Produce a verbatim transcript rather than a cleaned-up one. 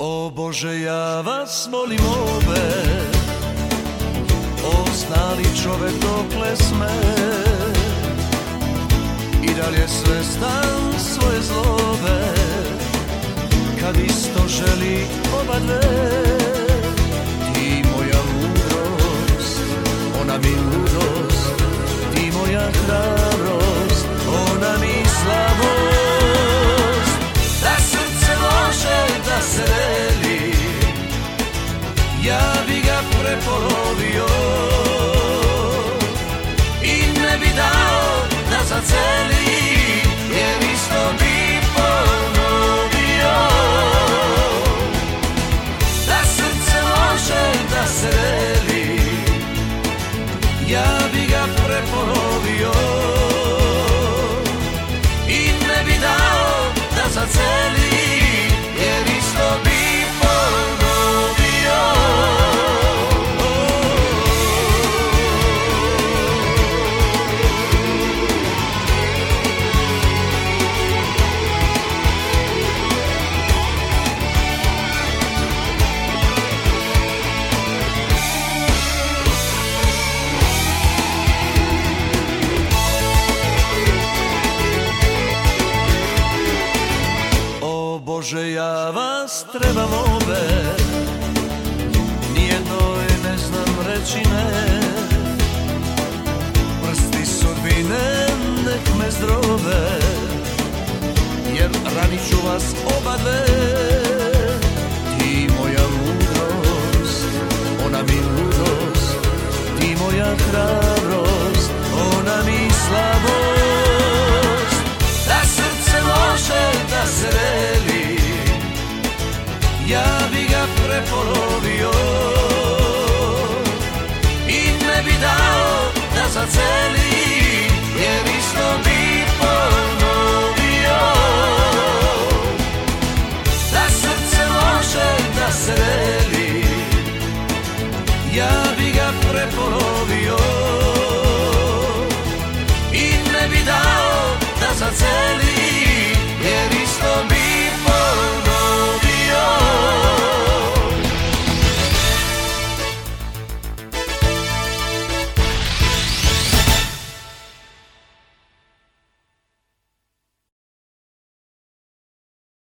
O Bože, ja vas molim ove, o znali čovek dokle sme, i dalje svestan svoje zlobe, kad isto želi oba dve. Ti moja mudrost, ona mi ludost, ti moja hrabrost, ona mi slabost. Da srce može da se veli, ja bi ga prepolovio i ne bi dao da zaceli, jer isto bi ponovio. Da srce može da se veli, ja bi ga prepolovio i ne bi dao da zaceli, jer isto bi ponovio. Bože, ja vas trebam ove, nijednoj ne znam reći ne. Prsti sudbine nek me zdrove, jer ranit ću vas oba dve. Ti moja mudrost, ona mi ludost, ti moja hrabrost, ona mi slabost. Da srce može da se veli, ja bi ga prepolovio i ne bi dao da zaceli.